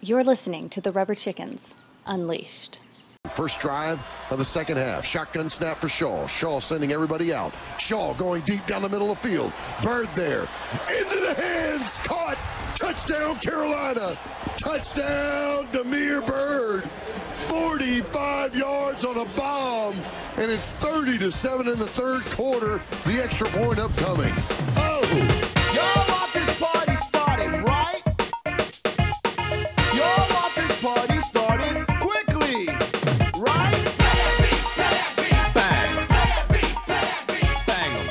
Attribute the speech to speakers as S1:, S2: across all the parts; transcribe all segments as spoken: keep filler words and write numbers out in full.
S1: You're listening to the Rubber Chickens Unleashed.
S2: First drive of the second half. Shotgun snap for Shaw. Shaw sending everybody out. Shaw going deep down the middle of the field. Bird there. Into the hands. Caught. Touchdown, Carolina. Touchdown, Damiere Byrd. forty-five yards on a bomb. And it's thirty to seven in the third quarter. The extra point upcoming. Oh!
S3: Y'all want this party started, right? Y'all want this party started quickly, right? Bang. Bang.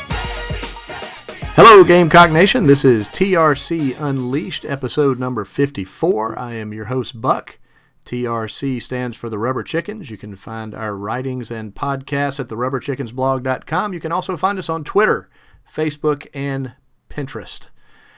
S4: Hello, Gamecock Nation. This is T R C Unleashed, episode number fifty-four. I am your host, Buck. T R C stands for the Rubber Chickens. You can find our writings and podcasts at the rubber chickens blog dot com. You can also find us on Twitter, Facebook, and Pinterest.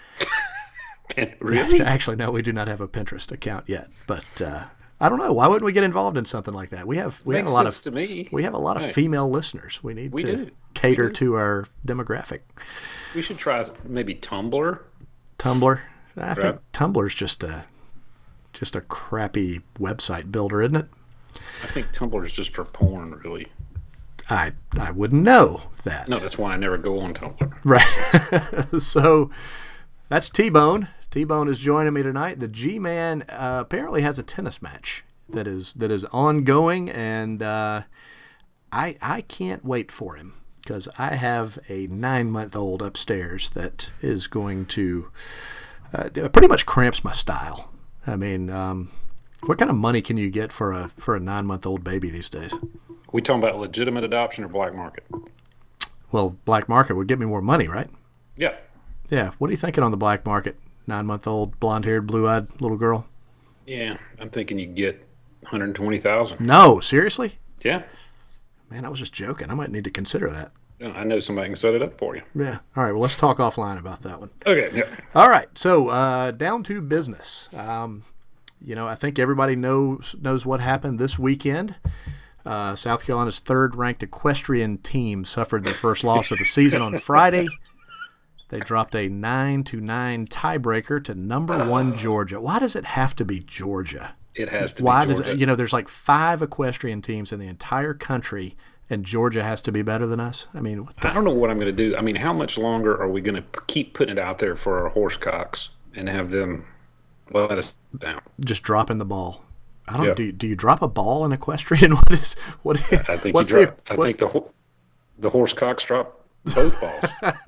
S5: Really?
S4: Actually, no, we do not have a Pinterest account yet. But uh, I don't know. Why wouldn't we get involved in something like that? We have we
S5: Makes
S4: have a lot
S5: sense
S4: of
S5: to me.
S4: we have a lot of
S5: Right.
S4: female listeners. We need
S5: We
S4: to
S5: do.
S4: cater
S5: We do.
S4: to our demographic.
S5: We should try maybe Tumblr.
S4: Tumblr. I think
S5: Right.
S4: Tumblr's just a just a crappy website builder, isn't it?
S5: I think Tumblr is just for porn, really.
S4: I I wouldn't know that.
S5: No, that's why I never go on Tumblr.
S4: Right. So that's T-Bone. T-Bone is joining me tonight. The G-Man uh, apparently has a tennis match that is that is ongoing, and uh, I I can't wait for him because I have a nine-month-old upstairs that is going to uh, pretty much cramps my style. I mean, um, what kind of money can you get for a for a nine-month-old baby these days?
S5: We talking about legitimate adoption or black market?
S4: Well, black market would get me more money, right?
S5: Yeah.
S4: Yeah. What are you thinking on the black market? Nine-month-old, blonde-haired, blue-eyed little girl?
S5: Yeah. I'm thinking you get one hundred twenty thousand dollars.
S4: No, seriously?
S5: Yeah.
S4: Man, I was just joking. I might need to consider that.
S5: Yeah, I know somebody can set it up for you.
S4: Yeah. All right. Well, let's talk offline about that one.
S5: Okay. Yeah.
S4: All right. So uh, down to business. Um, you know, I think everybody knows knows what happened this weekend. Uh, South Carolina's third-ranked equestrian team suffered their first loss of the season on Friday. They dropped a nine to nine tiebreaker to number one Georgia. Why does it have to be Georgia?
S5: It has to
S4: Why
S5: be
S4: does
S5: Georgia.
S4: it, you know? There's like five equestrian teams in the entire country, and Georgia has to be better than us. I mean, what the,
S5: I don't know what I'm going to do. I mean, how much longer are we going to keep putting it out there for our horse cocks and have them let us down?
S4: just dropping the ball. I don't.
S5: Yeah.
S4: Do you, do you drop a ball in equestrian? What is what?
S5: I think
S4: what's
S5: you drop,
S4: the,
S5: I
S4: what's
S5: think the ho- the horse cocks drop both balls.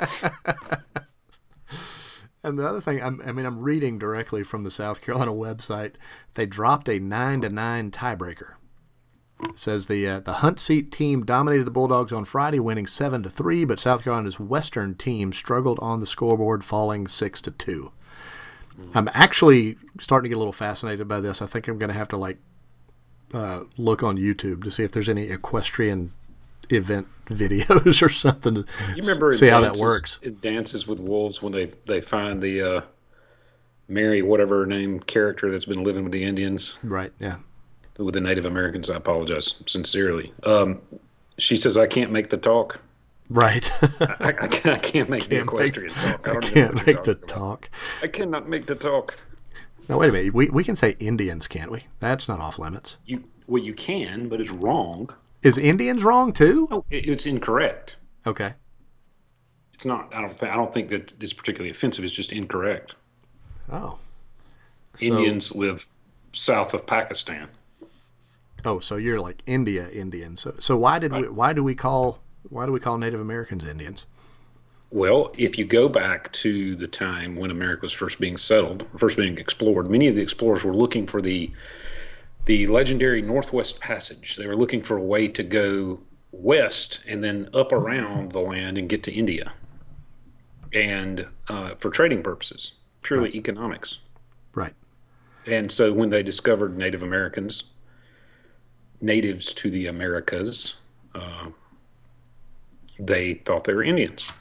S4: And the other thing, I'm, I mean, I'm reading directly from the South Carolina website. They dropped a nine to nine tiebreaker. It says the uh, the Hunt Seat team dominated the Bulldogs on Friday, winning seven to three, but South Carolina's Western team struggled on the scoreboard, falling six to two. I'm actually starting to get a little fascinated by this. I think I'm going to have to like uh, look on YouTube to see if there's any equestrian event videos or something to
S5: You remember
S4: see
S5: in
S4: how that
S5: Dances-
S4: works.
S5: in Dances with Wolves when they they find the uh, Mary whatever her name character that's been living with the Indians
S4: Right? Yeah.
S5: with the Native Americans. I apologize sincerely. Um, she says, "I can't make the talk.
S4: Right.
S5: I, I, can't, I can't make the
S4: Can't make-
S5: equestrian talk. I
S4: I
S5: don't even know
S4: can't
S5: what you're
S4: make the
S5: talking about.
S4: talk.
S5: I cannot make the talk.
S4: Now wait a minute. We we can say Indians, can't we? That's not off limits.
S5: You well, you can, but it's wrong.
S4: Is Indians wrong too?
S5: No, it, it's incorrect.
S4: Okay.
S5: It's not. I don't. Th- I don't think that it's particularly offensive. It's just incorrect.
S4: Oh. So-
S5: Indians live south of Pakistan.
S4: Oh, so you're like India Indian. So so why did we
S5: Right.
S4: why do we call why do we call Native Americans Indians?
S5: Well, if you go back to the time when America was first being settled, first being explored, many of the explorers were looking for the the legendary Northwest Passage. They were looking for a way to go west and then up around the land and get to India, and uh, for trading purposes, purely
S4: Right.
S5: economics.
S4: Right.
S5: And so when they discovered Native Americans, natives to the Americas, uh, they thought they were Indians.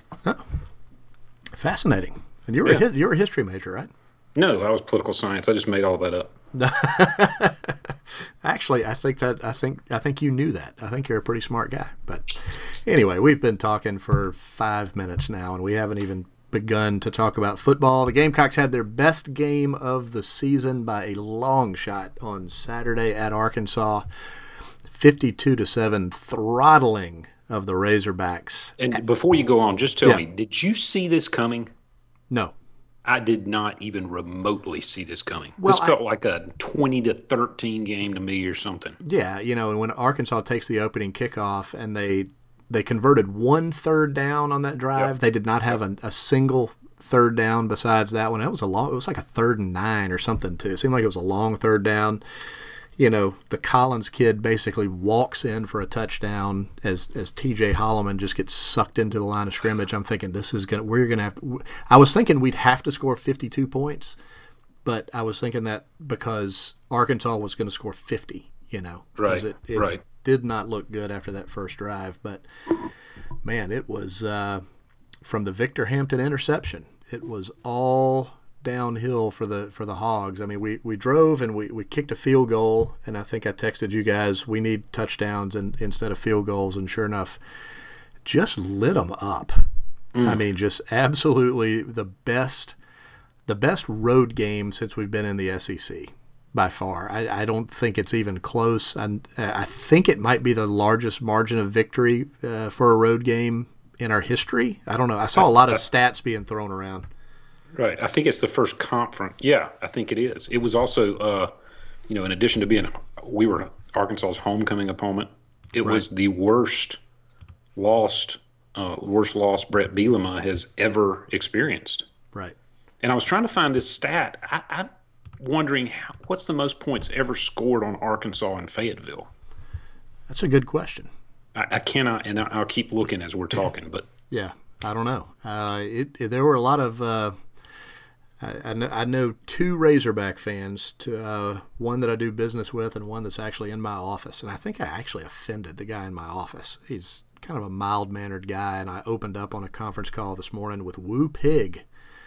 S4: Fascinating. And you were a
S5: Yeah.
S4: his, you were a history major, right?
S5: No, I was political science. I just made all that up.
S4: Actually, I think that I think I think you knew that. I think you're a pretty smart guy. But anyway, we've been talking for five minutes now, and we haven't even begun to talk about football. The Gamecocks had their best game of the season by a long shot on Saturday at Arkansas, fifty-two to seven, throttling of the Razorbacks.
S5: And before you go on, just tell
S4: Yeah.
S5: me, did you see this coming?
S4: No.
S5: I did not even remotely see this coming.
S4: Well,
S5: this felt
S4: I-
S5: like a twenty to thirteen game to me or something.
S4: Yeah, you know, and when Arkansas takes the opening kickoff and they they converted one third down on that drive,
S5: Yep.
S4: they did not have a, a single third down besides that one. It was a long. It was like a third and nine or something too. It seemed like it was a long third down. You know, the Collins kid basically walks in for a touchdown as as T J Holloman just gets sucked into the line of scrimmage. I'm thinking this is gonna we're gonna have. To, I was thinking we'd have to score fifty-two points, but I was thinking that because Arkansas was going to score fifty. You know, 'cause
S5: Right,
S4: It, it
S5: right.
S4: did not look good after that first drive, but man, it was uh, from the Victor Hampton interception. It was all downhill for the for the Hogs. I mean, we, we drove and we, we kicked a field goal, and I think I texted you guys we need touchdowns and instead of field goals, and sure enough, just lit them up. I mean, just absolutely the best the best road game since we've been in the S E C. By far, I, I don't think it's even close. I, I think it might be the largest margin of victory uh, for a road game in our history. I don't know. I saw a lot of stats being thrown around.
S5: Right. I think it's the first conference. Yeah, I think it is. It was also, uh, you know, in addition to being, we were Arkansas's homecoming opponent, it
S4: Right.
S5: was the worst lost, uh, worst loss Brett Bielema has ever experienced.
S4: Right.
S5: And I was trying to find this stat. I, I'm wondering how, what's the most points ever scored on Arkansas and Fayetteville.
S4: That's a good question.
S5: I, I cannot, and I'll keep looking as we're talking. But
S4: Yeah, I don't know. Uh, it, it there were a lot of. Uh, I, I, know, I know two Razorback fans. To uh, one that I do business with, and one that's actually in my office. And I think I actually offended the guy in my office. He's kind of a mild mannered guy, and I opened up on a conference call this morning with Woo Pig.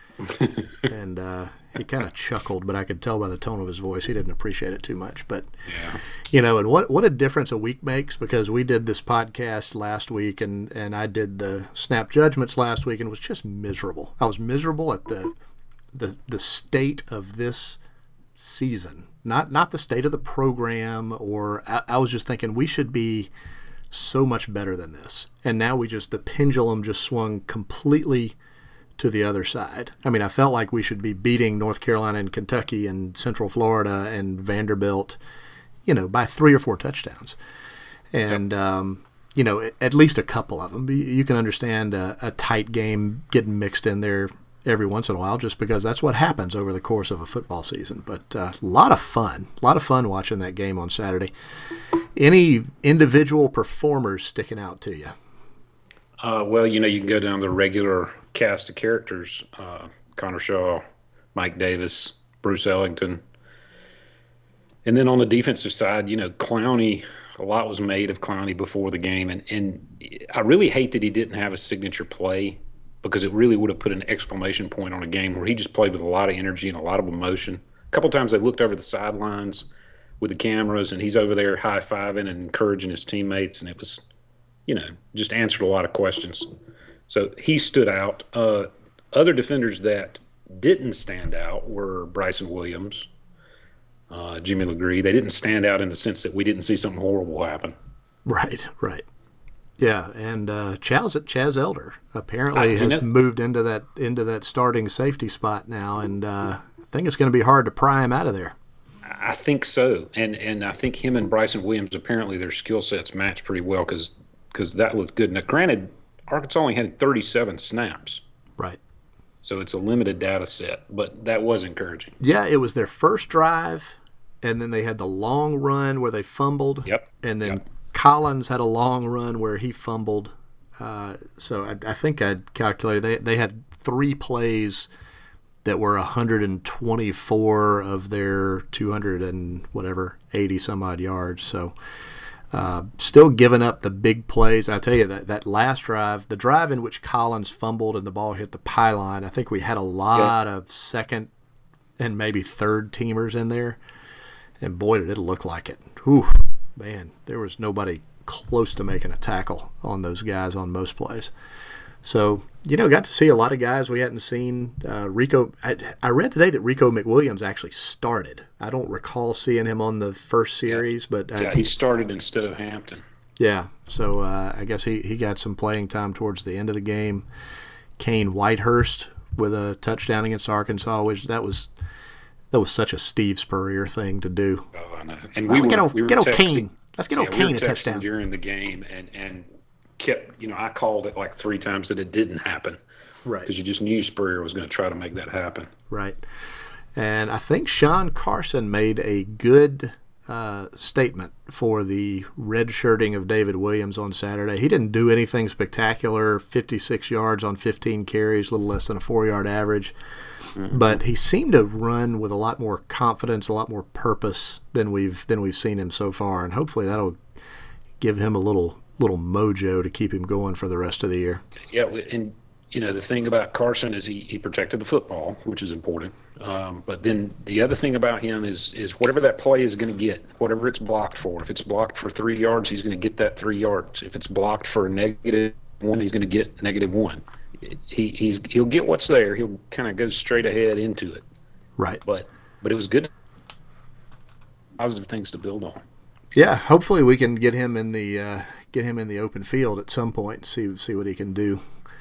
S4: and uh, he kind of chuckled, but I could tell by the tone of his voice he didn't appreciate it too much. But
S5: yeah,
S4: you know, and what what a difference a week makes, because we did this podcast last week, and, and I did the snap judgments last week, and it was just miserable. I was miserable at the the the state of this season, not not the state of the program, or I, I was just thinking we should be so much better than this, and now we just the pendulum just swung completely to the other side. I mean, I felt like we should be beating North Carolina and Kentucky and Central Florida and Vanderbilt, you know, by three or four touchdowns. And, yep. um, you know, at least a couple of them. You can understand a, a tight game getting mixed in there every once in a while, just because that's what happens over the course of a football season. But uh, a lot of fun, a lot of fun watching that game on Saturday. Any individual performers sticking out to you?
S5: Uh, well, you know, you can go down the regular cast of characters, uh, Connor Shaw, Mike Davis, Bruce Ellington. And then on the defensive side, you know, Clowney, a lot was made of Clowney before the game. And, and I really hate that he didn't have a signature play, because it really would have put an exclamation point on a game where he just played with a lot of energy and a lot of emotion. A couple times they looked over the sidelines with the cameras, and he's over there high-fiving and encouraging his teammates, and it was, you know, just answered a lot of questions. So he stood out. Uh, other defenders that didn't stand out were Bryson Williams, uh, Jimmy Legree. They didn't stand out in the sense that we didn't see something horrible happen.
S4: Right, right. Yeah, and uh, Chaz, Chaz Elder apparently
S5: I,
S4: has
S5: know,
S4: moved into that into that starting safety spot now, and uh, I think it's going to be hard to pry him out of there.
S5: I think so, and and I think him and Bryson Williams, apparently their skill sets match pretty well, because because that looked good. Now, granted, Arkansas only had thirty-seven snaps.
S4: Right.
S5: So it's a limited data set, but that was encouraging.
S4: Yeah, it was their first drive, and then they had the long run where they fumbled.
S5: Yep.
S4: And then
S5: yep.
S4: Collins had a long run where he fumbled. Uh, so I, I think I'd calculated they they had three plays that were one hundred twenty-four of their two hundred and whatever, eighty some odd yards. So uh, still giving up the big plays. I tell you, that, that last drive, the drive in which Collins fumbled and the ball hit the pylon, I think we had a lot yeah. of second and maybe third teamers in there. And boy, did it look like it. Whew, man, there was nobody close to making a tackle on those guys on most plays. So you know, got to see a lot of guys we hadn't seen. Uh, Rico, I, I read today that Rico McWilliams actually started. I don't recall seeing him on the first series,
S5: yeah.
S4: but I,
S5: yeah, he started instead of Hampton.
S4: Yeah, so uh, I guess he, he got some playing time towards the end of the game. Kane Whitehurst with a touchdown against Arkansas, which that was that was such a Steve Spurrier thing to do.
S5: Oh, I know. And we
S4: well,
S5: were,
S4: get old,
S5: we were
S4: get old
S5: texting,
S4: Kane. Let's get
S5: yeah,
S4: old
S5: we
S4: Kane
S5: were
S4: a touchdown
S5: during the game, and and kept you know I called it like three times that it didn't happen.
S4: Right.
S5: Because you just knew Spurrier was going to try to make that happen.
S4: Right. And I think Sean Carson made a good uh, statement for the redshirting of David Williams on Saturday. He didn't do anything spectacular, fifty-six yards on fifteen carries, a little less than a four-yard average. Mm-hmm. But he seemed to run with a lot more confidence, a lot more purpose than we've than we've seen him so far. And hopefully that'll give him a little little mojo to keep him going for the rest of the year.
S5: Yeah, and you know the thing about Carson is he, he protected the football, which is important. Um, but then the other thing about him is is whatever that play is going to get, whatever it's blocked for. If it's blocked for three yards, he's going to get that three yards. If it's blocked for a negative one, he's going to get negative one. He he's he'll get what's there. He'll kind of go straight ahead into it.
S4: Right.
S5: But but it was good. Positive things to build on.
S4: Yeah, hopefully we can get him in the uh, get him in the open field at some point and see see what he can do.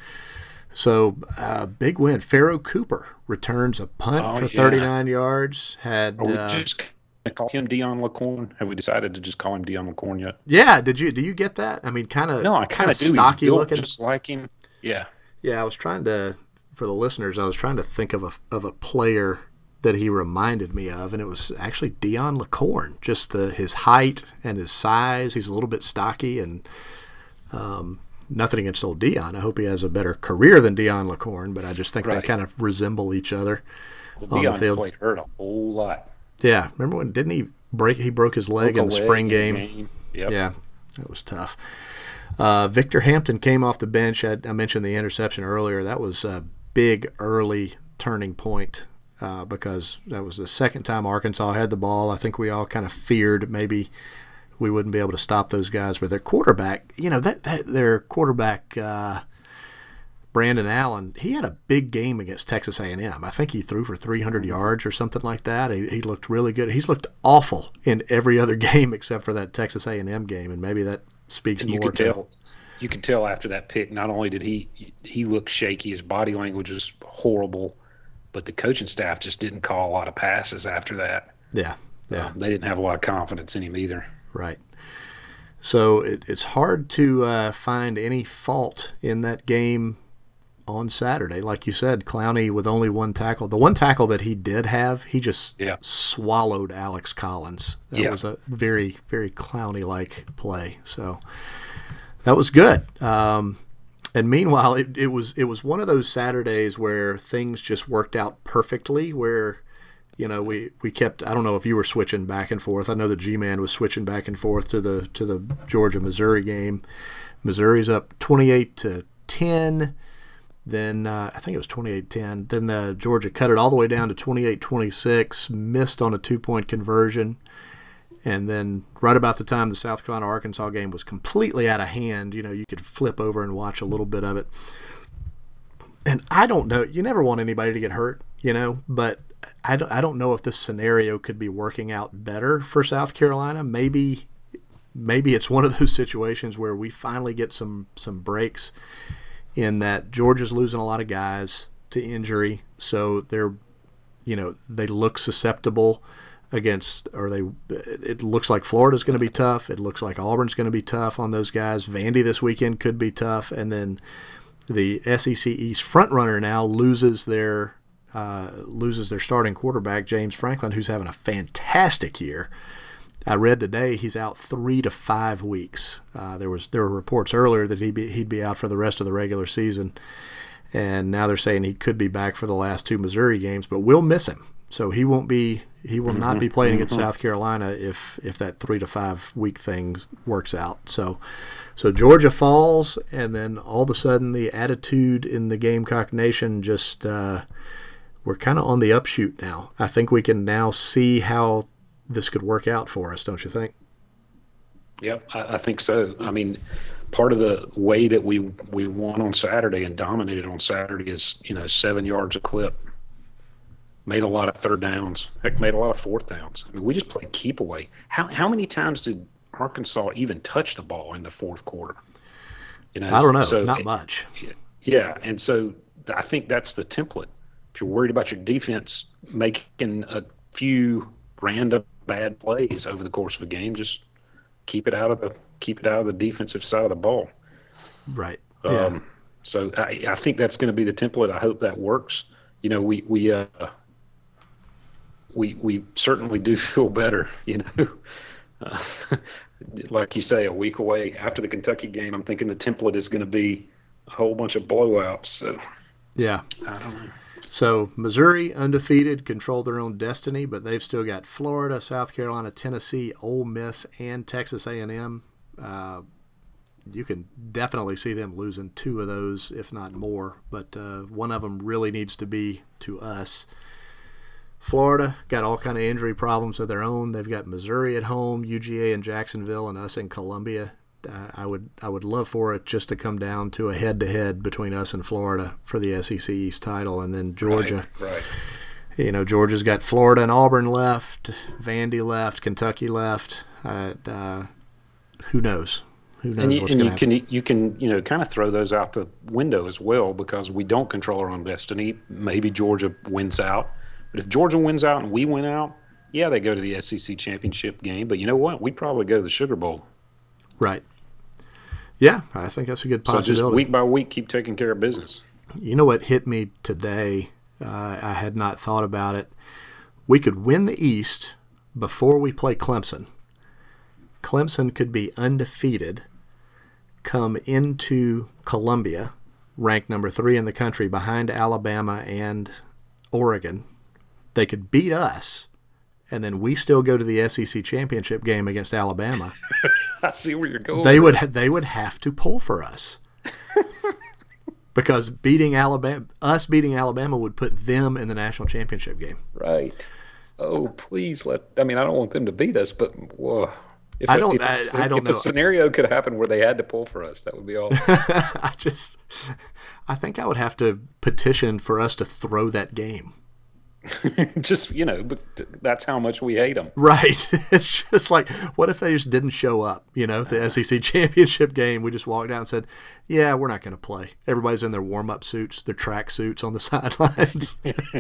S4: So, uh, big win. Pharaoh Cooper returns a punt
S5: oh,
S4: for
S5: yeah.
S4: thirty-nine yards. Had
S5: Are we
S4: uh,
S5: just gonna call him Dion LaCorn? Have we decided to just call him Dion LaCorn yet?
S4: Yeah. Did you do you get that? I mean, kind of
S5: no, I kind of do.
S4: stocky
S5: He's built
S4: looking,
S5: just like him. Yeah.
S4: Yeah, I was trying to for the listeners. I was trying to think of a of a player that he reminded me of, and it was actually Dion LaCorn. Just the his height and his size. He's a little bit stocky, and um, nothing against old Dion. I hope he has a better career than Dion LaCorn, but I just think
S5: right.
S4: they kind of resemble each other
S5: well,
S4: on
S5: Dion
S4: the field.
S5: played hurt a whole lot.
S4: Yeah, remember when didn't he break? He broke his leg
S5: broke
S4: in the
S5: leg
S4: spring
S5: in
S4: game.
S5: game. Yep.
S4: Yeah, that was tough. Uh, Victor Hampton came off the bench. I, I mentioned the interception earlier. That was a big early turning point uh, because that was the second time Arkansas had the ball. I think we all kind of feared maybe we wouldn't be able to stop those guys. But their quarterback, you know, that, that their quarterback, uh, Brandon Allen, he had a big game against Texas A and M. I think he threw for three hundred yards or something like that. He, he looked really good. He's looked awful in every other game except for that Texas A and M game, and maybe that speaks
S5: and you
S4: more
S5: could
S4: to
S5: tell, you could tell after that pick, not only did he he look shaky, his body language was horrible, but the coaching staff just didn't call a lot of passes after that.
S4: Yeah, yeah.
S5: Uh, they didn't have a lot of confidence in him either.
S4: Right. So it, it's hard to uh, find any fault in that game on Saturday. Like you said, Clowney with only one tackle. The one tackle that he did have, he just
S5: yeah.
S4: swallowed Alex Collins. That
S5: yeah.
S4: was a very, very Clowney-like play. So that was good. Um, and meanwhile, it, it was it was one of those Saturdays where things just worked out perfectly, where you know, we, we kept, I don't know if you were switching back and forth. I know the G-Man was switching back and forth to the to the Georgia-Missouri game. Missouri's up twenty-eight to ten. Then uh, I think it was twenty-eight ten. Then uh, Georgia cut it all the way down to twenty-eight twenty-six, missed on a two-point conversion. And then right about the time the South Carolina-Arkansas game was completely out of hand, you know, you could flip over and watch a little bit of it. And I don't know, you never want anybody to get hurt, you know, but I don't, I don't know if this scenario could be working out better for South Carolina. Maybe maybe it's one of those situations where we finally get some, some breaks in that Georgia's losing a lot of guys to injury, so they're, you know, they look susceptible against, or they, it looks like Florida's going to be tough. It looks like Auburn's going to be tough on those guys. Vandy this weekend could be tough, and then the S E C East frontrunner now loses their uh, loses their starting quarterback, James Franklin, who's having a fantastic year. I read today he's out three to five weeks. Uh, there was there were reports earlier that he'd be he'd be out for the rest of the regular season, and now they're saying he could be back for the last two Missouri games, but we'll miss him. So he won't be he will not be playing against South Carolina if if that three to five week thing works out. So so Georgia falls, and then all of a sudden the attitude in the Gamecock Nation just uh, we're kind of on the upshoot now. I think we can now see how this could work out for us, don't you think?
S5: Yep, I, I think so. I mean, part of the way that we we won on Saturday and dominated on Saturday is, you know, seven yards a clip. Made a lot of third downs. Heck, made a lot of fourth downs. I mean, we just played keep away. How how many times did Arkansas even touch the ball in the fourth quarter? You know,
S4: I don't know.
S5: so,
S4: Not much.
S5: Yeah, and so I think that's the template. If you're worried about your defense making a few random bad plays over the course of a game, just keep it out of the keep it out of the defensive side of the ball.
S4: Right. Yeah.
S5: Um, so I, I think that's going to be the template. I hope that works. You know, we we uh, we we certainly do feel better. You know, uh, like you say, a week away after the Kentucky game, I'm thinking the template is going to be a whole bunch of blowouts. So
S4: yeah.
S5: I don't know.
S4: So Missouri, undefeated, control their own destiny, but they've still got Florida, South Carolina, Tennessee, Ole Miss, and Texas A and M. Uh, you can definitely see them losing two of those, if not more, but uh, one of them really needs to be to us. Florida got all kind of injury problems of their own. They've got Missouri at home, U G A in Jacksonville, and us in Columbia. Uh, I would I would love for it just to come down to a head-to-head between us and Florida for the S E C East title, and then Georgia.
S5: Right, right.
S4: You know, Georgia's got Florida and Auburn left, Vandy left, Kentucky left. Uh, uh, who knows? Who knows
S5: and you,
S4: what's
S5: and
S4: going
S5: you
S4: to happen?
S5: can you can you know kind of throw those out the window as well, because we don't control our own destiny. Maybe Georgia wins out, but if Georgia wins out and we win out, yeah, they go to the S E C championship game. But you know what? We'd probably go to the Sugar Bowl.
S4: Right. Yeah, I think that's a good possibility.
S5: So just week by week, keep taking care of business.
S4: You know what hit me today? Uh, I had not thought about it. We could win the East before we play Clemson. Clemson could be undefeated, come into Columbia, ranked number three in the country behind Alabama and Oregon. They could beat us, and then we still go to the S E C championship game against Alabama.
S5: I see where you're going.
S4: They would ha- they would have to pull for us. Because beating Alabama, us beating Alabama would put them in the national championship game.
S5: Right. Oh, please let. I mean, I don't want them to beat us, but whoa. If
S4: I
S5: a,
S4: don't.
S5: If, a,
S4: I, I don't
S5: if
S4: know.
S5: a scenario could happen where they had to pull for us, that would be awesome.
S4: I just, I think I would have to petition for us to throw that game.
S5: Just, you know, but that's how much we hate them.
S4: Right. It's just like, what if they just didn't show up? You know, the S E C championship game, we just walked out and said, yeah, we're not going to play. Everybody's in their warm-up suits, their track suits on the sidelines.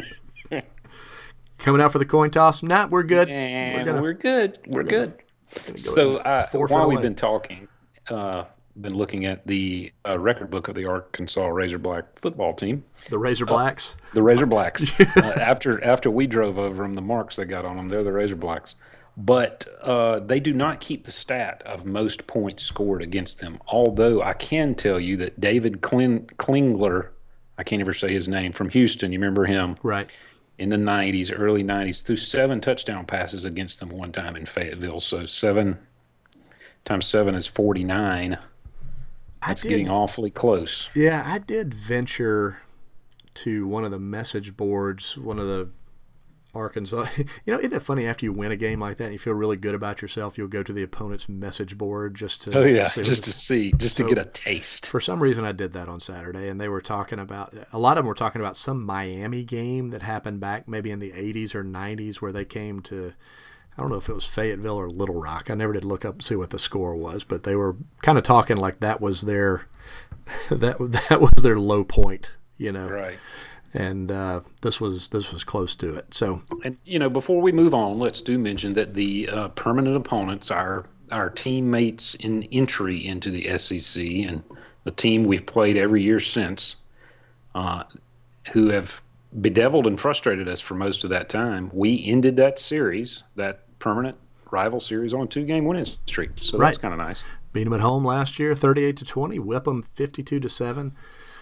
S4: Coming out for the coin toss? Nah, we're good.
S5: And
S4: we're, gonna,
S5: we're good. We're, we're good.
S4: Go
S5: so uh, while
S4: away.
S5: we've been talking, uh, been looking at the uh, record book of the Arkansas Razorblack football team.
S4: The Razorblacks?
S5: Uh, the Razorblacks. uh, after after we drove over them, the marks they got on them, they're the Razorblacks. But uh, they do not keep the stat of most points scored against them, although I can tell you that David Klin- Klingler, I can't ever say his name, from Houston, you remember him?
S4: Right.
S5: In the nineties, early nineties, threw seven touchdown passes against them one time in Fayetteville. So seven times seven is forty-nine. That's
S4: did,
S5: getting awfully close.
S4: Yeah, I did venture to one of the message boards, one of the Arkansas. You know, isn't it funny after you win a game like that and you feel really good about yourself, you'll go to the opponent's message board just to
S5: Oh, yeah,
S4: see
S5: just to see, just
S4: so,
S5: to get a taste.
S4: For some reason, I did that on Saturday, and they were talking about, a lot of them were talking about some Miami game that happened back maybe in the eighties or nineties where they came to, I don't know if it was Fayetteville or Little Rock. I never did look up and see what the score was, but they were kind of talking like that was their, that that was their low point, you know.
S5: Right.
S4: And uh, this was this was close to it. So,
S5: and you know, before we move on, let's do mention that the uh, permanent opponents are our teammates in entry into the S E C, and the team we've played every year since, uh, who have bedeviled and frustrated us for most of that time. We ended that series, that permanent rival series, on a two-game winning streak. So
S4: right.
S5: That's kind of nice.
S4: Beat them at home last year, thirty-eight to twenty. Whip them fifty-two to seven.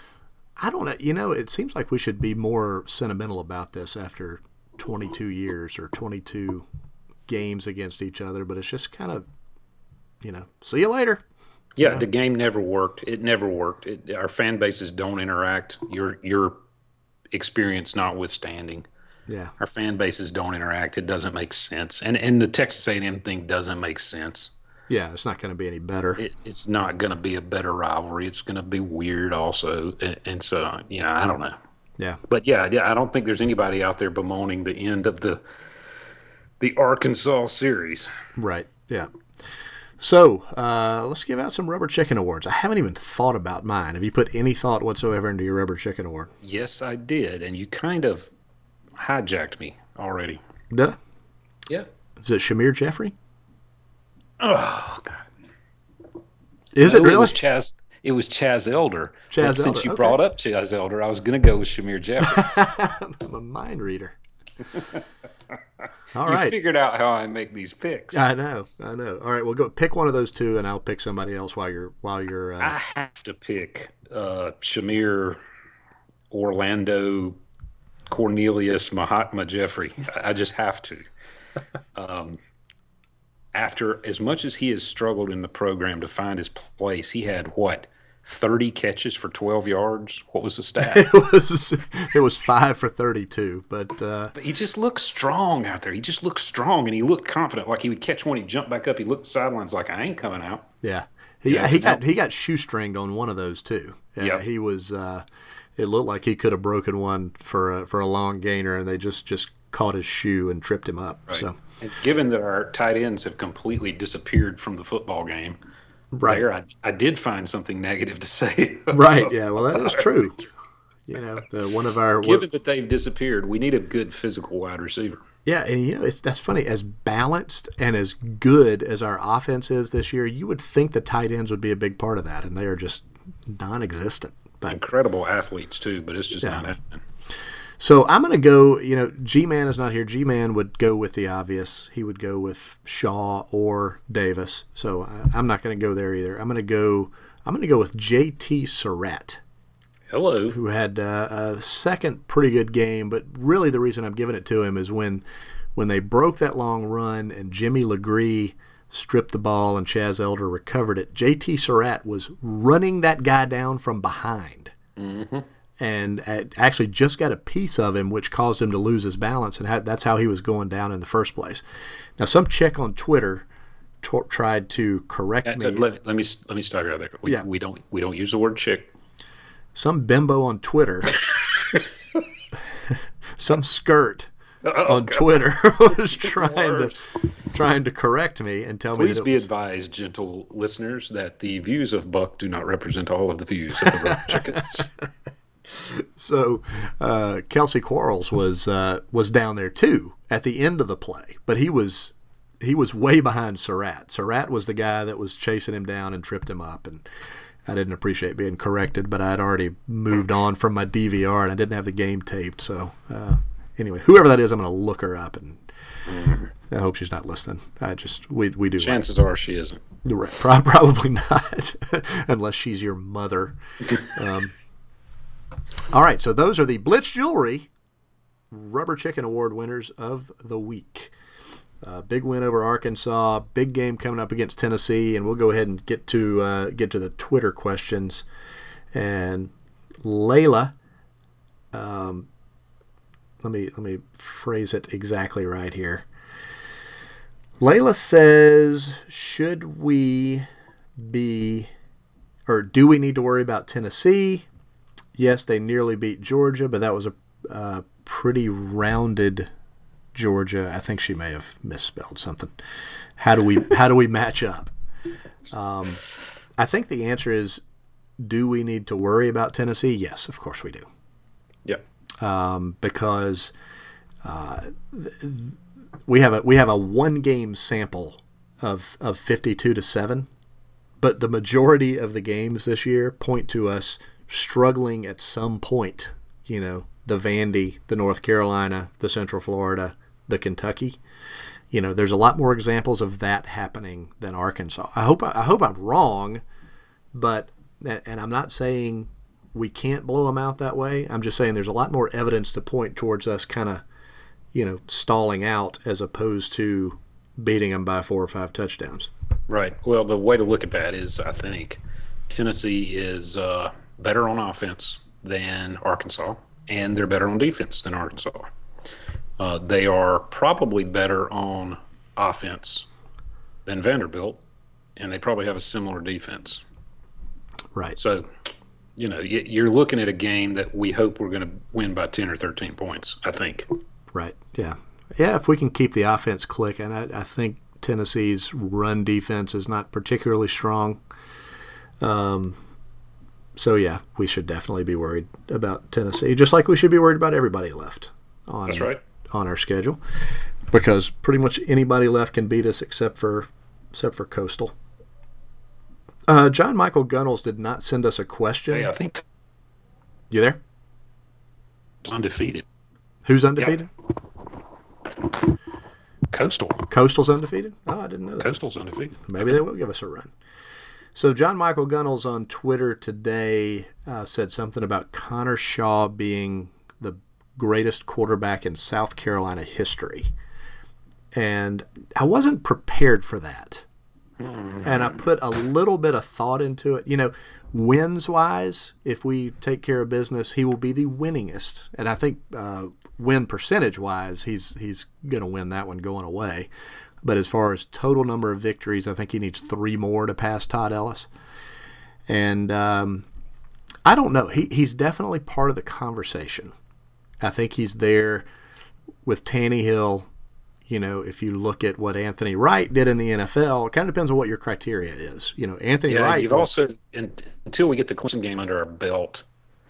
S4: I don't know. You know, it seems like we should be more sentimental about this after twenty-two years or twenty-two games against each other, but it's just kind of, you know, see you later.
S5: Yeah,
S4: you know?
S5: The game never worked. It never worked. It, our fan bases don't interact. Your your experience notwithstanding.
S4: Yeah.
S5: Our fan bases don't interact. It doesn't make sense. And and the Texas A and M thing doesn't make sense.
S4: Yeah, it's not going to be any better.
S5: It, it's not going to be a better rivalry. It's going to be weird also. And, and so, you know, I don't know.
S4: Yeah.
S5: But yeah, yeah, I don't think there's anybody out there bemoaning the end of the the Arkansas series.
S4: Right. Yeah. So uh, let's give out some Rubber Chicken Awards. I haven't even thought about mine. Have you put any thought whatsoever into your Rubber Chicken Award?
S5: Yes, I did, and you kind of hijacked me already.
S4: Did I?
S5: Yeah.
S4: Is it Shamir Jeffrey?
S5: Oh God.
S4: Is
S5: No,
S4: it really?
S5: It was Chaz. It was Chaz Elder.
S4: Chaz
S5: But since
S4: Elder,
S5: you
S4: okay.
S5: brought up Chaz Elder, I was going to go with Shamir Jeffrey.
S4: I'm a mind reader. All
S5: You
S4: right.
S5: figured out how I make these picks.
S4: I know. I know. All right. Well, go pick one of those two, and I'll pick somebody else while you're while you're. Uh,
S5: I have to pick uh, Shamir, Orlando, Cornelius, Mahatma Jeffrey. I I just have to. Um, after as much as he has struggled in the program to find his place, he had what thirty catches for twelve yards. What was the stat?
S4: it was it was five for thirty-two, but uh,
S5: But he just looked strong out there. He just looked strong, and he looked confident. Like he would catch one, he'd jump back up. He looked sidelines like I ain't coming out.
S4: yeah, he
S5: Yeah,
S4: he got
S5: no.
S4: he got shoestringed on one of those too. Yeah,
S5: Yep.
S4: he was. Uh, it looked like he could have broken one for a, for a long gainer, and they just just caught his shoe and tripped him up. So
S5: And given that our tight ends have completely disappeared from the football game,
S4: right,
S5: there I, I did find something negative to say.
S4: right, yeah. Well, that is true. You know, the one of our
S5: Given that they've disappeared, we need a good physical wide receiver.
S4: Yeah, and you know, it's that's funny. As balanced and as good as our offense is this year, you would think the tight ends would be a big part of that, and they are just non-existent. But
S5: Incredible athletes too, but it's just
S4: Yeah.
S5: not happening.
S4: so I'm going to go. You know, G-Man is not here. G-Man would go with the obvious. He would go with Shaw or Davis. So I, I'm not going to go there either. I'm going to go. I'm going to go with J T Surratt,
S5: Hello.
S4: who had uh, a second pretty good game, but really the reason I'm giving it to him is when when they broke that long run and Jimmy Legree stripped the ball and Chaz Elder recovered it, J T Surratt was running that guy down from behind.
S5: Mm-hmm.
S4: And had actually just got a piece of him, which caused him to lose his balance, and had, that's how he was going down in the first place. Now, some chick on Twitter t- tried to correct
S5: Uh,
S4: me.
S5: Let, let me let me stop you right there. We,
S4: Yeah.
S5: we don't we don't use the word chick.
S4: Some bimbo on Twitter, some skirt
S5: Oh,
S4: on
S5: God.
S4: Twitter was trying to
S5: Worse.
S4: trying to correct me and tell me
S5: Please
S4: that it
S5: be
S4: was,
S5: advised, gentle listeners, that the views of Buck do not represent all of the views of the Rubber Chickens.
S4: so. Uh, Kelsey Quarles was uh, was down there too at the end of the play, but he was he was way behind Surratt. Surratt was the guy that was chasing him down and tripped him up, and I didn't appreciate being corrected, but I had already moved on from my D V R and I didn't have the game taped. So uh, anyway, whoever that is, I'm going to look her up, and I hope she's not listening. I just we we do.
S5: Chances are she isn't.
S4: Right, prob- probably not, unless she's your mother. Um, all right, so those are the Blitz Jewelry Rubber Chicken Award winners of the week. Uh, big win over Arkansas. Big game coming up against Tennessee, and we'll go ahead and get to uh, get to the Twitter questions. And Layla, um, let me let me phrase it exactly right here. Layla says, should we be, or do we need to worry about Tennessee? Yes, they nearly beat Georgia, but that was a uh, pretty rounded Georgia. I think she may have misspelled something. How do we how do we match up? Um, I think the answer is, do we need to worry about Tennessee? Yes, of course we do.
S5: Yep.
S4: Um, because uh, th- we have a we have a one game sample of of fifty-two to seven, but the majority of the games this year point to us struggling at some point. You know, the Vandy, the North Carolina, the Central Florida, the Kentucky. You know, there's a lot more examples of that happening than Arkansas. I hope I hope I'm wrong, but and I'm not saying we can't blow them out that way. I'm just saying there's a lot more evidence to point towards us kind of, you know, stalling out as opposed to beating them by four or five touchdowns.
S5: Right. Well, the way to look at that is, I think Tennessee is uh, better on offense than Arkansas, and they're better on defense than Arkansas. Uh, they are probably better on offense than Vanderbilt, and they probably have a similar defense.
S4: Right.
S5: So, you know, you're looking at a game that we hope we're going to win by ten or thirteen points, I think.
S4: Right, yeah. Yeah, if we can keep the offense clicking, I, I think Tennessee's run defense is not particularly strong. Um, so, yeah, we should definitely be worried about Tennessee, just like we should be worried about everybody left on,
S5: That's right.
S4: on our schedule, because pretty much anybody left can beat us except for except for Coastal. Uh, John Michael Gunnels did not send us a question.
S5: Hey, I think
S4: You there?
S5: undefeated.
S4: Who's undefeated?
S5: Coastal.
S4: Coastal's undefeated? Oh, I didn't know that.
S5: Coastal's undefeated.
S4: Maybe they will give us a run. So John Michael Gunnels on Twitter today uh, said something about Connor Shaw being the greatest quarterback in South Carolina history. And I wasn't prepared for that. And I put a little bit of thought into it. You know, wins-wise, if we take care of business, he will be the winningest. And I think uh, win percentage-wise, he's he's going to win that one going away. But as far as total number of victories, I think he needs three more to pass Todd Ellis. And um, I don't know. He he's definitely part of the conversation. I think he's there with Tannehill. You know, if you look at what Anthony Wright did in the N F L, it kind of depends on what your criteria is. You know, Anthony
S5: yeah,
S4: Wright.
S5: You've
S4: was,
S5: also, in, until we get the Clemson game under our belt,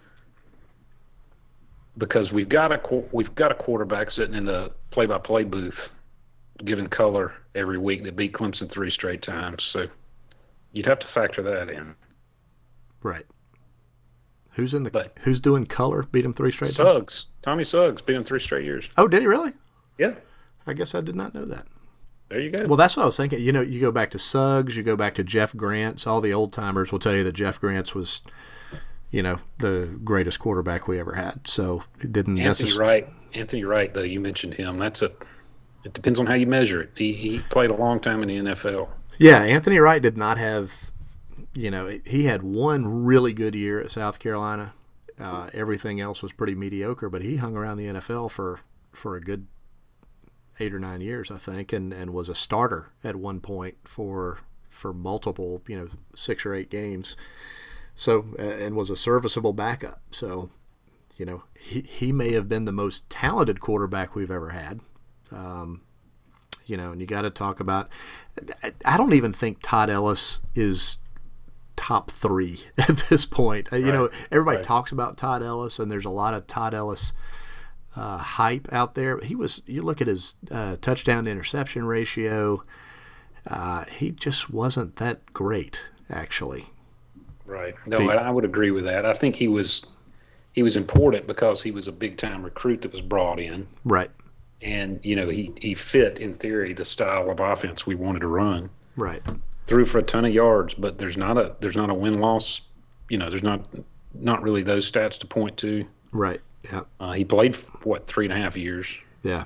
S5: because we've got a we've got a quarterback sitting in the play-by-play booth, giving color every week that beat Clemson three straight times. So you'd have to factor that in.
S4: Right. Who's in the?
S5: But
S4: who's doing color? Beat him three straight.
S5: Suggs, times? Tommy Suggs, beat him three straight years.
S4: Oh, did he really?
S5: Yeah.
S4: I guess I did not know that.
S5: There you go.
S4: Well, that's what I was thinking. You know, you go back to Suggs, you go back to Jeff Grants. All the old timers will tell you that Jeff Grants was, you know, the greatest quarterback we ever had. So it didn't
S5: Anthony
S4: necessarily.
S5: Wright. Anthony Wright, though, you mentioned him. That's a. It depends on how you measure it. He he played a long time in the N F L.
S4: Yeah, Anthony Wright did not have. You know, he had one really good year at South Carolina. Uh, everything else was pretty mediocre, but he hung around the N F L for for a good eight or nine years, I think, and, and was a starter at one point for for multiple, you know, six or eight games. So, and was a serviceable backup. So, you know, he, he may have been the most talented quarterback we've ever had. Um, you know, and you got to talk about, I don't even think Todd Ellis is top three at this point. Right. You know, everybody right. talks about Todd Ellis, and there's a lot of Todd Ellis Uh, hype out there. He was. You look at his uh, touchdown to interception ratio. Uh, he just wasn't that great, actually.
S5: Right. No, I would agree with that. I think he was he was important because he was a big time recruit that was brought in.
S4: Right.
S5: And you know he he fit in theory the style of offense we wanted to run.
S4: Right.
S5: Threw for a ton of yards, but there's not a there's not a win loss. You know, there's not not really those stats to point to.
S4: Right. Yeah.
S5: Uh, he played what three and a half years.
S4: Yeah.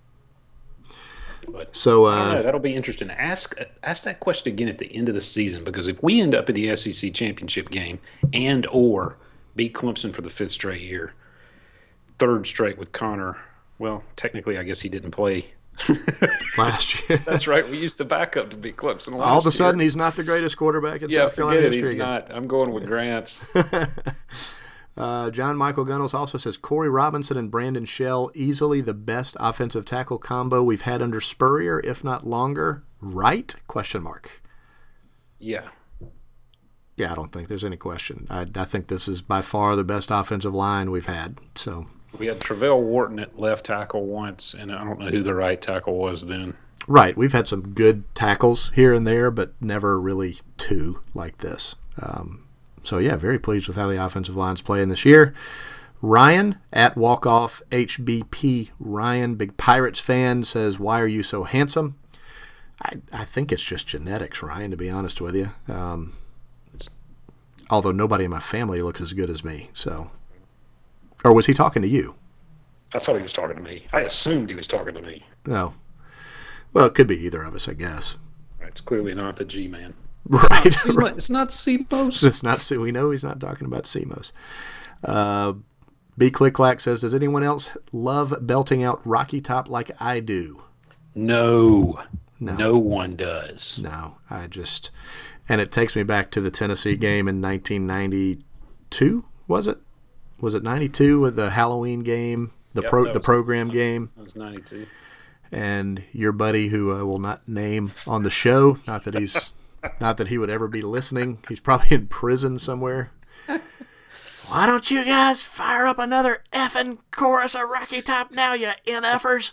S5: But
S4: so uh,
S5: I don't know, that'll be interesting. Ask ask that question again at the end of the season, because if we end up in the S E C championship game and or beat Clemson for the fifth straight year, third straight with Connor. Well, technically, I guess he didn't play
S4: last year.
S5: That's right. We used the backup to beat Clemson last
S4: All of a sudden,
S5: year.
S4: he's not the greatest quarterback in
S5: yeah,
S4: South Carolina
S5: forget it.
S4: history.
S5: He's
S4: again.
S5: not. I'm going with Grants.
S4: Uh, John Michael Gunnels also says Corey Robinson and Brandon Shell, easily the best offensive tackle combo we've had under Spurrier, if not longer. Right? Question mark.
S5: Yeah.
S4: Yeah, I don't think there's any question. I, I think this is by far the best offensive line we've had. So
S5: we had Travell Wharton at left tackle once, and I don't know who the right tackle was then.
S4: Right. We've had some good tackles here and there, but never really two like this. Um, So, yeah, very pleased with how the offensive line's playing this year. Ryan, at Walkoff H B P Ryan, big Pirates fan, says, why are you so handsome? I, I think it's just genetics, Ryan, to be honest with you. Um, although nobody in my family looks as good as me. So, or was he talking to you?
S5: I thought he was talking to me. I assumed he was talking to me.
S4: No. Well, it could be either of us, I guess.
S5: It's clearly not the G-Man.
S4: Right.
S5: It's not, right. It's not C-Mos.
S4: It's not. We know he's not talking about C-Mos. Uh, B. Click-Clack says, does anyone else love belting out Rocky Top like I do?
S5: No.
S4: No.
S5: No one does.
S4: No, I just, and it takes me back to the Tennessee game in nineteen ninety-two. Was it? Was it ninety-two with the Halloween game, the
S5: Yep,
S4: pro,
S5: that
S4: the
S5: was-
S4: program game,
S5: That was ninety-two.
S4: and your buddy, who I will not name on the show, not that he's, not that he would ever be listening. He's probably in prison somewhere. Why don't you guys fire up another effing chorus of Rocky Top now, you N Fers?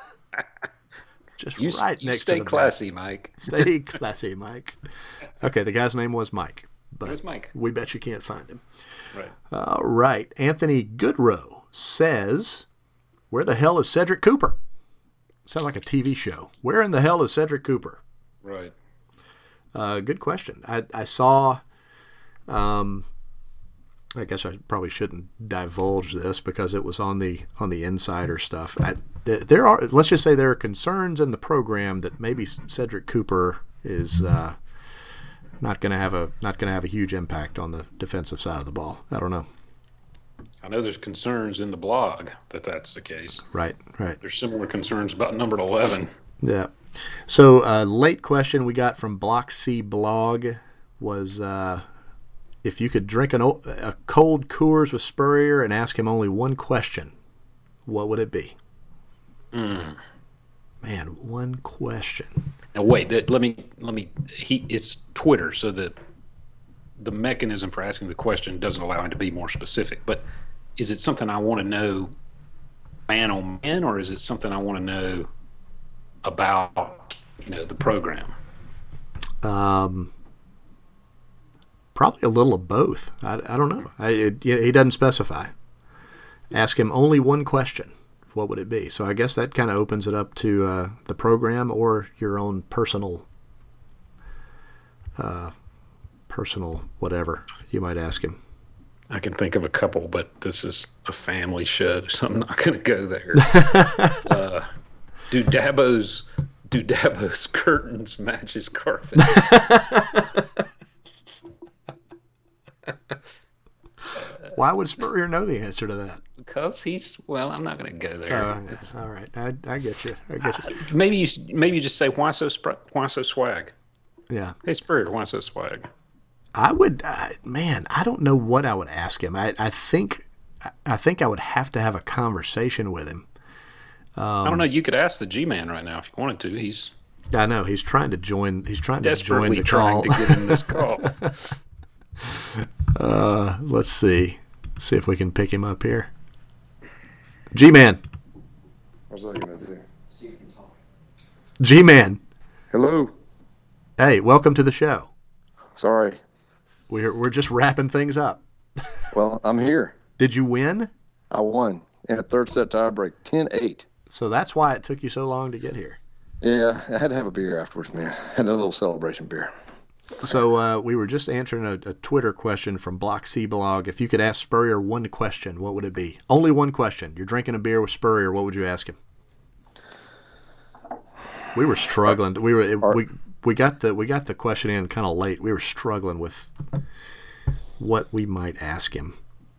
S4: Just
S5: You,
S4: right
S5: you
S4: next
S5: stay
S4: to the
S5: classy, Mike.
S4: Stay classy, Mike. Okay, the guy's name was Mike, but
S5: It was Mike.
S4: we bet you can't find him.
S5: Right.
S4: All right. Anthony Goodrow says, where the hell is Cedric Cooper? Sounds like a T V show. Where in the hell is Cedric Cooper?
S5: Right.
S4: Uh, good question. I, I saw, um, I guess I probably shouldn't divulge this because it was on the on the insider stuff. I, there are, let's just say there are concerns in the program that maybe Cedric Cooper is uh, not going to have a not going to have a huge impact on the defensive side of the ball. I don't know.
S5: I know there's concerns in the blog that that's the case.
S4: Right, right.
S5: There's similar concerns about number eleven.
S4: Yeah. So, uh, late question we got from Block C Blog was uh, if you could drink an o- a cold Coors with Spurrier and ask him only one question, what would it be?
S5: Mm.
S4: Man, one question.
S5: Now wait, that, let me let me. He it's Twitter, so the the mechanism for asking the question doesn't allow him to be more specific. But is it something I want to know, man on man, or is it something I want to know about, you know, the program?
S4: Um, probably a little of both. I, I don't know. I, it, he doesn't specify. Ask him only one question. What would it be? So I guess that kind of opens it up to uh, the program or your own personal, uh, personal whatever you might ask him.
S5: I can think of a couple, but this is a family show, so I'm not going to go there. uh, do Dabo's do Dabo's curtains match his carpet?
S4: Why would Spurrier know the answer to that?
S5: Because he's well, I'm not going to go there.
S4: Uh, all right, I, I get you. I get you.
S5: Maybe you maybe you just say why so spr- why so swag?
S4: Yeah,
S5: Hey Spurrier, why so swag?
S4: I would. Uh, man, I don't know what I would ask him. I, I think, I think I would have to have a conversation with him.
S5: I don't know. You could ask the G-Man right now if you wanted to. He's
S4: I know he's trying to join. He's trying to join
S5: desperately
S4: the
S5: trying
S4: call.
S5: to get in this call.
S4: uh, let's see, see if we can pick him up here. G-Man,
S6: What's that gonna do?
S4: G-Man.
S6: Hello.
S4: Hey, welcome to the show.
S6: Sorry.
S4: We're we're just wrapping things up.
S6: Well, I'm here.
S4: Did you win?
S6: I won in a third set tiebreak, ten eight.
S4: So that's why it took you so long to get here.
S6: Yeah, I had to have a beer afterwards, man. Had a little celebration beer.
S4: So uh, we were just answering a, a Twitter question from Block C Blog. If you could ask Spurrier one question, what would it be? Only one question. You're drinking a beer with Spurrier. What would you ask him? We were struggling. We were it, we we got the we got the question in kind of late. We were struggling with what we might ask him.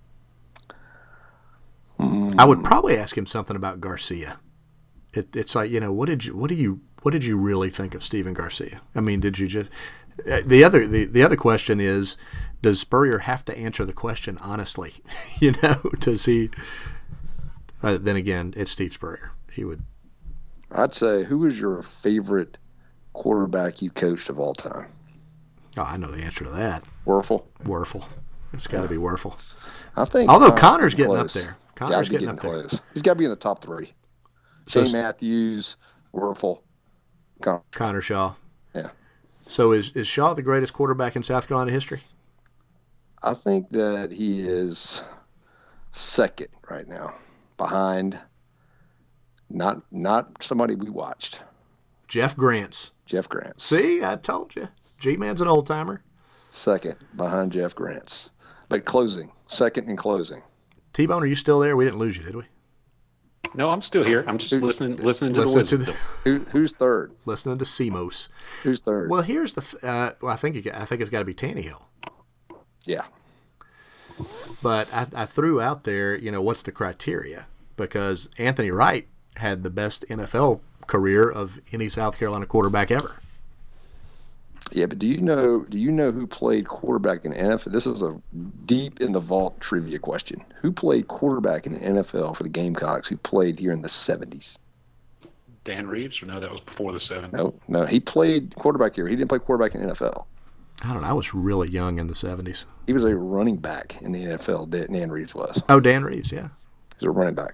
S4: I would probably ask him something about Garcia. It, it's like, you know, what did you what do you what did you really think of Steven Garcia? I mean, did you just the other the, the other question is, does Spurrier have to answer the question honestly? You know, does he? Uh, then again, it's Steve Spurrier. He would.
S6: I'd say, who is your favorite quarterback you coached of all time?
S4: Oh, I know the answer to that.
S6: Werfel.
S4: Werfel. It's got to be Werfel.
S6: I think.
S4: Although
S6: Connor's
S4: Connor's getting
S6: close.
S4: up there.
S6: Gotta
S4: Connor's
S6: be
S4: getting up there.
S6: close. He's got to be in the top three.
S4: So
S6: Shane Matthews, Werfel, Connor.
S4: Connor Shaw.
S6: Yeah.
S4: So is is Shaw the greatest quarterback in South Carolina history?
S6: I think that he is second right now, behind not not somebody we watched,
S4: Jeff Grants.
S6: Jeff Grant.
S4: See, I told you. G-Man's an old timer.
S6: Second behind Jeff Grants, but closing second in closing.
S4: T-Bone, are you still there? We didn't lose you, did we?
S5: No, I'm still here. I'm just listening listening to
S4: Listen
S5: the
S4: to
S5: wisdom.
S4: the,
S6: Who who's third?
S4: listening to Simos.
S6: Who's third?
S4: Well, here's the. Th- uh, well, I think it, I think it's got to be Tannehill.
S6: Yeah.
S4: But I, I threw out there, you know, what's the criteria? Because Anthony Wright had the best N F L career of any South Carolina quarterback ever.
S6: Yeah, but do you know do you know who played quarterback in the N F L? This is a deep in the vault trivia question. Who played quarterback in the N F L for the Gamecocks who played here in the seventies?
S5: Dan Reeves, or no, that was before the seventies.
S6: No, no, he played quarterback here. He didn't play quarterback in the N F L.
S4: I don't know. I was really young in the seventies.
S6: He was a running back in the N F L. Dan Reeves was.
S4: Oh, Dan Reeves, yeah.
S6: He was a running back.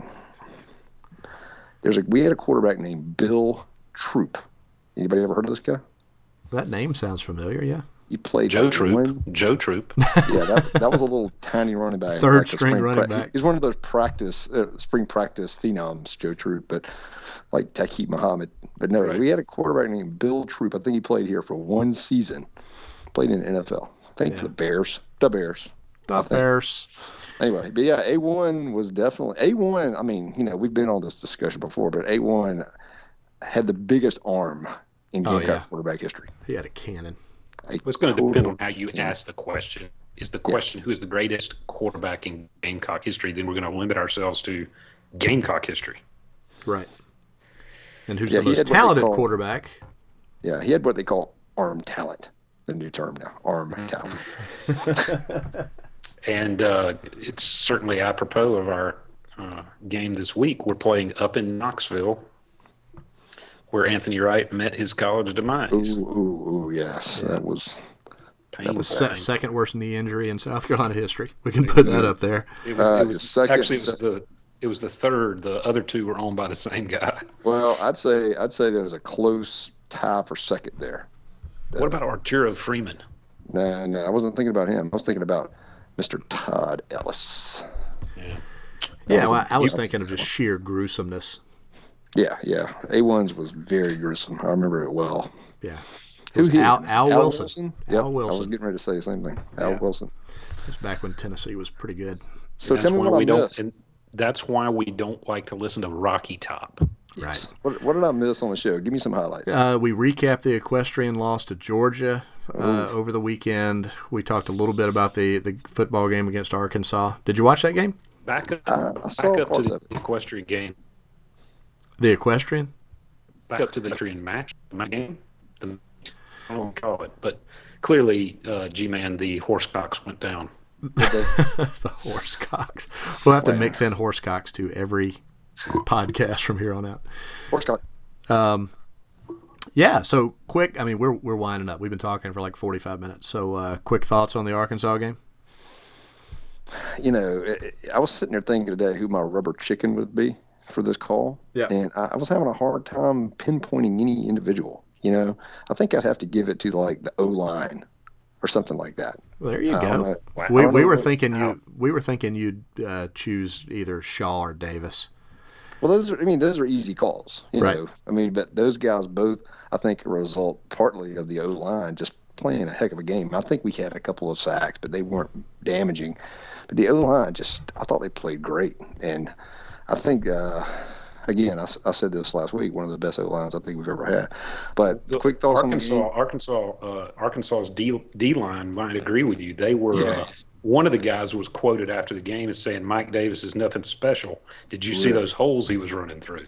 S6: There's a we had a quarterback named Bill Troop. Anybody ever heard of this guy?
S4: That name sounds familiar, yeah.
S6: He played
S5: Joe
S6: like
S5: Troop.
S6: one-
S5: Joe Troop.
S6: Yeah, that, that was a little tiny running back.
S4: Third
S6: like the
S4: string
S6: spring
S4: running
S6: pra-
S4: back.
S6: He's one of those practice, uh, spring practice phenoms, Joe Troop, but like Taqib Muhammad. But no,
S5: Right.
S6: we had a quarterback named Bill Troop. I think he played here for one season. Played in the N F L. I think
S4: Yeah.
S6: for the Bears. The Bears. I
S4: The
S6: think.
S4: Bears.
S6: Anyway, but yeah, A one was definitely A one. I mean, you know, we've been on this discussion before, but A one had the biggest arm in
S4: Oh,
S6: Gamecock
S4: yeah.
S6: quarterback history.
S4: He had a cannon.
S6: A
S5: It's going to
S6: total
S5: depend on how you
S6: cannon.
S5: ask the question. Is the question who is the greatest quarterback in Gamecock history? Then we're going to limit ourselves to Gamecock history.
S4: Right. And who's
S6: Yeah,
S4: the
S6: he
S4: most
S6: had what they
S4: talented
S6: call-
S4: quarterback?
S6: Yeah, he had what they call arm talent. The new term now, arm
S5: Mm-hmm.
S6: talent.
S5: And uh, it's certainly apropos of our uh, game this week. We're playing up in Knoxville, where Anthony Wright met his college demise.
S6: Ooh, ooh, ooh, yes, that was.
S5: Painful
S4: The se-
S5: thing.
S4: second worst knee injury in South Carolina history. We can put that up there.
S5: It was,
S6: Uh,
S5: it was
S6: second-
S5: actually it was the it was the third. The other two were owned by the same guy.
S6: Well, I'd say I'd say there was a close tie for second there.
S5: What about Arturo Freeman?
S6: No, no, I wasn't thinking about him. I was thinking about Mister Todd Ellis.
S5: Yeah.
S4: Yeah, well, I was thinking of just sheer gruesomeness.
S6: Yeah, yeah. A ones was very gruesome. I remember it well.
S4: Yeah. It was
S6: Who hit
S4: Al,
S6: him?
S4: Al Wilson.
S6: Yep,
S4: Al
S6: I was
S4: Wilson.
S6: getting ready to say the same thing. Al
S4: Yeah.
S6: Wilson.
S4: It was back when Tennessee was pretty good.
S6: So
S5: That's
S6: tell me
S5: why
S6: what
S5: we
S6: I
S5: don't.
S6: missed.
S5: And that's why we don't like to listen to Rocky Top.
S4: Right.
S6: What, what did I miss on the show? Give me some highlights.
S4: Uh, we recapped the equestrian loss to Georgia uh, over the weekend. We talked a little bit about the, the football game against Arkansas. Did you watch that game?
S5: Back up,
S6: Uh, I
S5: back
S6: saw
S5: up to
S6: parts
S5: the
S6: of it.
S5: equestrian game.
S4: The equestrian?
S5: Back up to the equestrian match. My game. The, I don't know what to call it, but clearly, uh, G-Man, the horse cocks went down.
S4: The horse cocks. We'll have to mix in horse cocks to every podcast from here on out.
S6: Horsecock.
S4: Yeah, so quick. I mean, we're we're winding up. We've been talking for like forty-five minutes. So uh, quick thoughts on the Arkansas game?
S6: You know, it- I was sitting there thinking today who my rubber chicken would be for this call.
S4: Yeah.
S6: And I, I was having a hard time pinpointing any individual. You know, I think I'd have to give it to like the O line or something like that.
S4: Well, there you
S6: I don't
S4: go.
S6: know.
S5: Wow.
S4: We
S6: I don't
S4: we
S6: know
S4: were
S6: what-
S4: thinking you we were thinking you'd uh, choose either Shaw or Davis.
S6: Well, those are, I mean, those are easy calls, you
S4: Right.
S6: know. I mean, but those guys both, I think, are a result partly of the O line just playing a heck of a game. I think we had a couple of sacks, but they weren't damaging. But the O line just, I thought they played great. And I think, uh, again, I, s- I said this last week, one of the best O lines I think we've ever had. But
S5: The-
S6: quick thoughts
S5: Arkansas,
S6: on the game.
S5: Arkansas, uh, Arkansas's D D line might agree with you. They were
S6: Yeah.
S5: uh, one of the guys was quoted after the game as saying Mike Davis is nothing special. Did you see
S6: Really?
S5: those holes he was running through?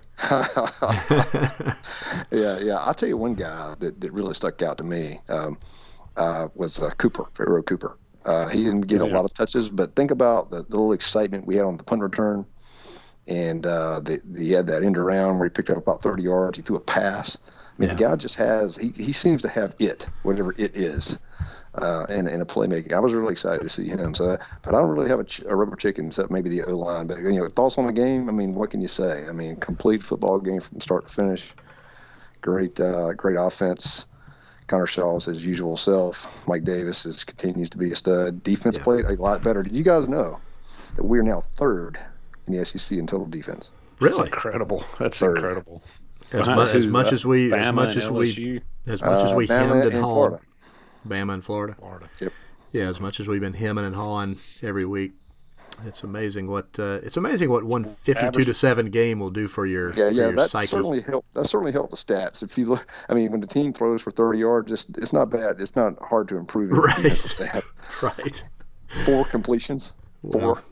S6: Yeah, yeah. I'll tell you one guy that, that really stuck out to me um, uh, was uh, Cooper, Pharaoh Cooper. Uh, he didn't get a
S5: Yeah.
S6: lot of touches, but think about the, the little excitement we had on the punt return. And uh, the, the, he had that end around where he picked up about thirty yards. He threw a pass. I mean, the
S4: Yeah.
S6: guy just has, he, he seems to have it, whatever it is, uh, in, in a playmaking. I was really excited to see him. So, but I don't really have a, ch- a rubber chicken except maybe the O line. But, you know, thoughts on the game? I mean, what can you say? I mean, complete football game from start to finish. Great, uh, great offense. Connor Shaw's his usual self. Mike Davis is continues to be a stud. Defense
S4: Yeah.
S6: played a lot better. Did you guys know that we are now third in the S E C in total defense?
S5: That's
S4: Really?
S5: incredible. That's
S6: Third.
S5: incredible.
S4: As,
S5: Behind
S4: mu- as
S5: who?
S4: much
S5: Uh,
S4: as we as
S5: Bama
S4: much
S5: and
S4: as we
S5: L S U?
S4: as much as
S6: Uh,
S4: we
S6: Bama
S4: hemmed and
S6: and
S4: hawed,
S6: Florida.
S4: Bama and Florida.
S5: Florida.
S6: Yep.
S4: Yeah, as much as we've been hemming and hawing every week, it's amazing what uh, it's amazing what one fifty-two to seven game will do for your,
S6: Yeah,
S4: for
S6: yeah,
S4: your
S6: that
S4: psyche.
S6: certainly helped. That certainly helped the stats. If you look, I mean, when the team throws for thirty yards, just it's not bad. It's not hard to improve. in the
S4: Right.
S6: defensive stat.
S4: Right.
S6: Four completions. Four.
S4: Well,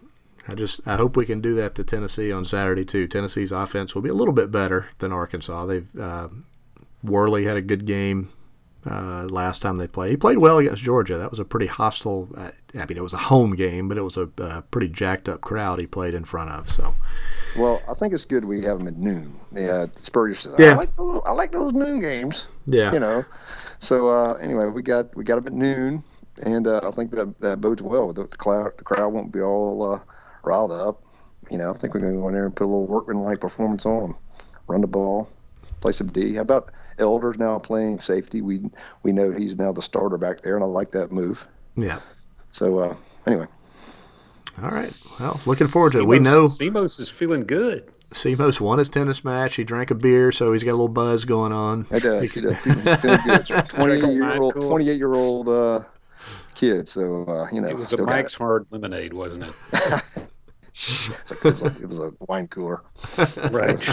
S4: I just I hope we can do that to Tennessee on Saturday too. Tennessee's offense will be a little bit better than Arkansas. They've uh, Worley had a good game uh, last time they played. He played well against Georgia. That was a pretty hostile. Uh, I mean, it was a home game, but it was a uh, pretty jacked up crowd he played in front of. So,
S6: well, I think it's good we have them at noon. Yeah, Spurrier says,
S4: Yeah.
S6: I like those, I like those noon games.
S4: Yeah.
S6: You know. So uh, anyway, we got we got them at noon, and uh, I think that that bodes well. The crowd the crowd won't be all uh, riled up. You know, I think we're going to go in there and put a little workmanlike performance on them. Run the ball, play some D. How about Elders now playing safety? We we know he's now the starter back there, and I like that move.
S4: Yeah.
S6: So uh, anyway.
S4: All right. Well, looking forward to it. We know
S5: Simos is feeling good.
S4: Simos won his tennis match. He drank a beer, so he's got a little buzz going on.
S6: He does. He does. He's feeling good. twenty-eight year old, twenty-eight year old uh, kid. So uh, you know,
S5: It was a
S6: still got
S5: Mike's Hard Lemonade, wasn't it?
S6: It's like, it, was like, it was a wine cooler.
S5: Right.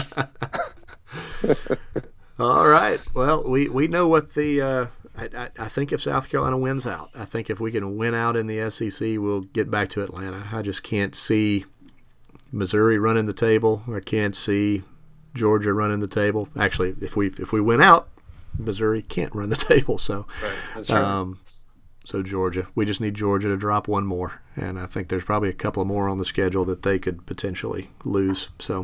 S4: All right. Well, we, we know what the uh, I, I, I think if South Carolina wins out, I think if we can win out in the S E C, we'll get back to Atlanta. I just can't see Missouri running the table. I can't see Georgia running the table. Actually, if we if we win out, Missouri can't run the table. So,
S5: Right. That's right.
S4: um, so Georgia, we just need Georgia to drop one more, and I think there's probably a couple of more on the schedule that they could potentially lose. So,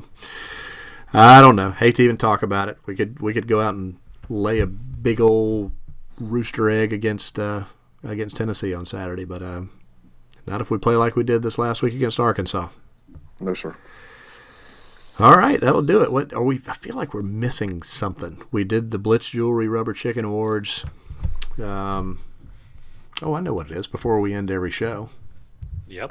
S4: I don't know. Hate to even talk about it. We could we could go out and lay a big old rooster egg against uh, against Tennessee on Saturday, but uh, not if we play like we did this last week against Arkansas.
S6: No, sir.
S4: All right, that'll do it. What are we? I feel like we're missing something. We did the Blitz Jewelry Rubber Chicken Awards. Um, oh, I know what it is. Before we end every show,
S5: Yep.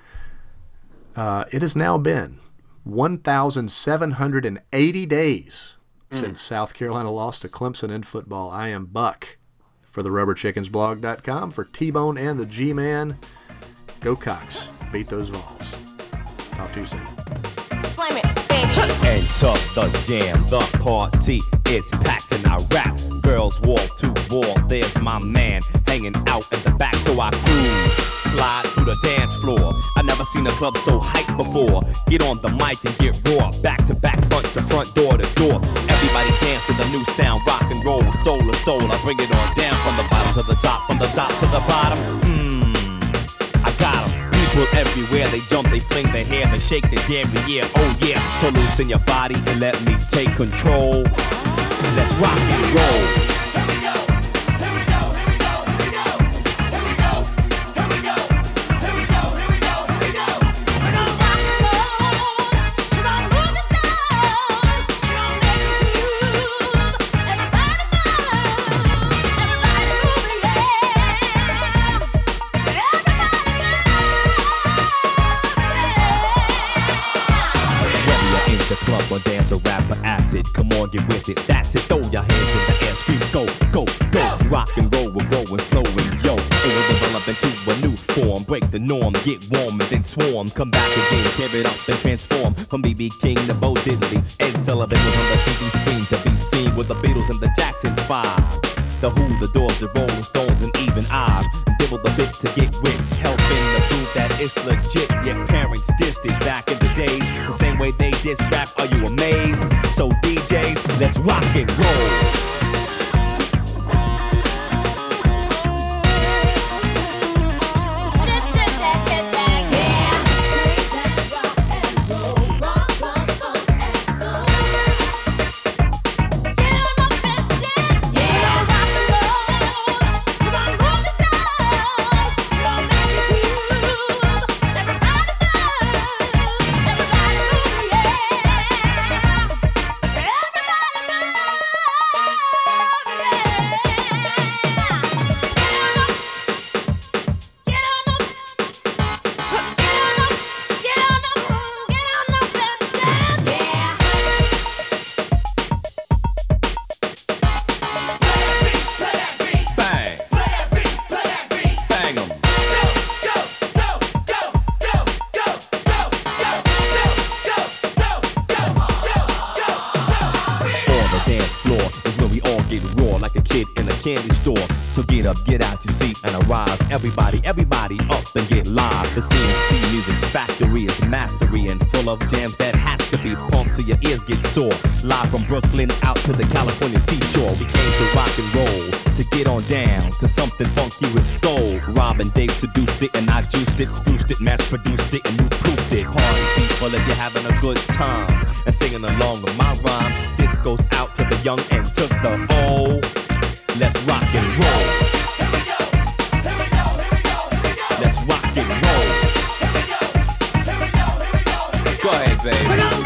S4: uh, it has now been one thousand seven hundred eighty days since South Carolina lost to Clemson in football. I am Buck for the rubber chickens blog dot com, for T-Bone and the G-Man. Go Cox. Beat those Vols. Talk to you soon.
S7: Slam it, baby.
S8: Enter the jam, the party is packed and I rap. Girls wall to wall, there's my man hanging out in the back, so I cruise, slide through the dance floor. I never seen a club so hyped before. Get on the mic and get raw, back to back, front to front, door to door. Everybody dance to the new sound, rock and roll, soul to soul. I bring it on down from the bottom to the top, from the top to the bottom. Mmm, I got 'em. People everywhere, they jump, they fling their hair, they shake their dairy, yeah, oh yeah. So loosen your body and let me take control. Let's rock and roll.
S7: Here we go. Here we go. Here we go. Here we go. Here we go. Here we go. Here we go. Here we go. Here we go. We're gonna rock and roll. We're gonna move it down. We're gonna make it move. Everybody move. Everybody move, yeah.
S8: Whether you're in the club or dance or rap or acid, come on, get with it, that's it. Throw your hands in the air, scream, go, go, go. Rock and roll, we're rolling, flowing, yo. It will develop into a new form. Break the norm, get warm and then swarm. Come back again, tear it up and transform. From B B King to Bo Diddley, Ed Sullivan was on the T V screen to be seen with the Beatles and the Jackson Five. The Who, the Doors, the Rolling Stones, and even I dibble the bit to get wit, helping to prove that it's legit. Your parents dissed it back in the days, the same way they diss rap. Are you amazed? So D Js, let's rock and roll. candy store. So get up, get out your seat and arise. Everybody, everybody up and get live. The C M C Music Factory is mastery and full of jams that has to be pumped till your ears get sore. Live from Brooklyn out to the California seashore. We came to rock and roll, to get on down to something funky with soul. Rob and Dave seduced it and I juiced it, spruced it, mass produced it and you proofed it. Party people if you're having a good time and singing along with my rhyme. This goes out to the young and to the old. Let's rock and roll. Let's rock and roll. Go ahead, baby.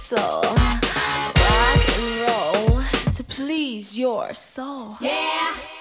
S7: Your soul. Yeah.